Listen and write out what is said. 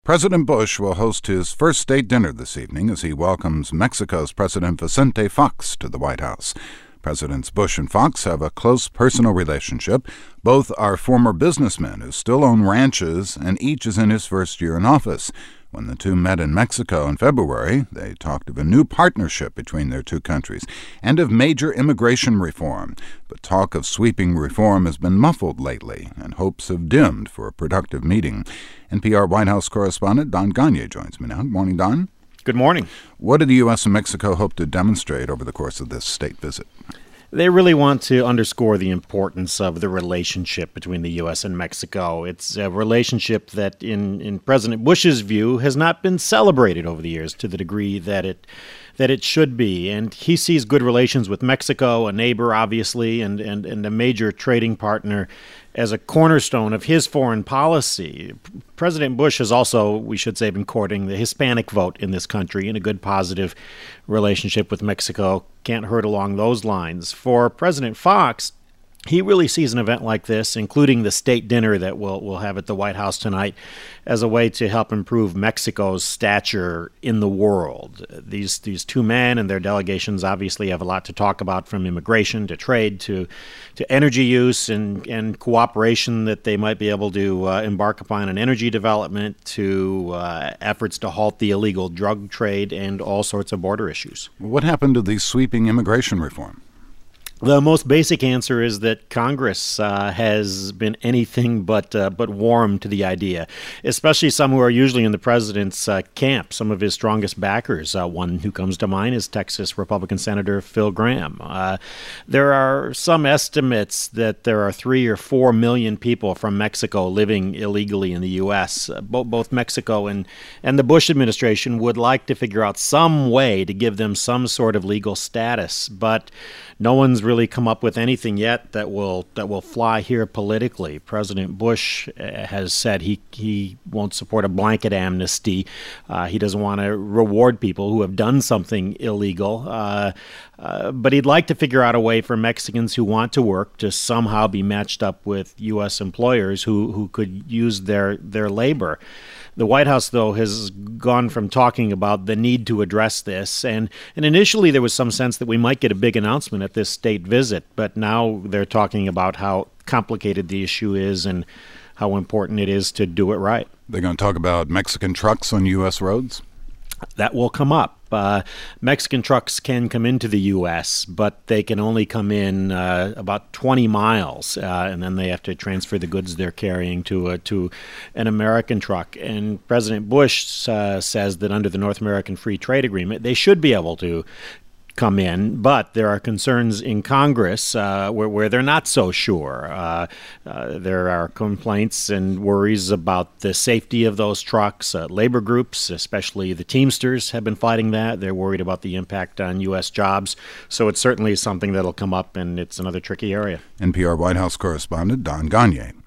President Bush will host his first state dinner this evening as he welcomes Mexico's President Vicente Fox to the White House. Presidents Bush and Fox have a close personal relationship. Both are former businessmen who still own ranches, and each is in his first year in office. When the two met in Mexico in February, they talked of a new partnership between their two countries and of major immigration reform. But talk of sweeping reform has been muffled lately, and hopes have dimmed for a productive meeting. NPR White House correspondent Don Gonyea joins me now. Good morning, Don. Good morning. What do the U.S. and Mexico hope to demonstrate over the course of this state visit? They really want to underscore the importance of the relationship between the U.S. and Mexico. It's a relationship that, in President Bush's view, has not been celebrated over the years to the degree that it should be. And he sees good relations with Mexico, a neighbor, obviously, and a major trading partner, as a cornerstone of his foreign policy. President Bush has also, we should say, been courting the Hispanic vote in this country, and a good positive relationship with Mexico can't hurt along those lines. For President Fox, he really sees an event like this, including the state dinner that we'll have at the White House tonight, as a way to help improve Mexico's stature in the world. These two men and their delegations obviously have a lot to talk about, from immigration to trade to energy use and cooperation that they might be able to embark upon in energy development, to efforts to halt the illegal drug trade and all sorts of border issues. What happened to the sweeping immigration reform? The most basic answer is that Congress has been anything but warm to the idea, especially some who are usually in the president's camp, some of his strongest backers. One who comes to mind is Texas Republican Senator Phil Gramm. There are some estimates that there are 3 or 4 million people from Mexico living illegally in the U.S. Both Mexico and the Bush administration would like to figure out some way to give them some sort of legal status, but no one's really come up with anything yet that will fly here politically. President Bush has said he won't support a blanket amnesty. He doesn't want to reward people who have done something illegal. But he'd like to figure out a way for Mexicans who want to work to somehow be matched up with U.S. employers who could use their labor. The White House, though, has gone from talking about the need to address this, and initially there was some sense that we might get a big announcement at this state visit, but now they're talking about how complicated the issue is and how important it is to do it right. They're going to talk about Mexican trucks on U.S. roads? That will come up. Mexican trucks can come into the U.S., but they can only come in about 20 miles, and then they have to transfer the goods they're carrying to an American truck. And President Bush says that under the North American Free Trade Agreement, they should be able to come in, but there are concerns in Congress where they're not so sure. There are complaints and worries about the safety of those trucks. Labor groups, especially the Teamsters, have been fighting that. They're worried about the impact on U.S. jobs. So it's certainly something that'll come up, and it's another tricky area. NPR White House correspondent Don Gonyea.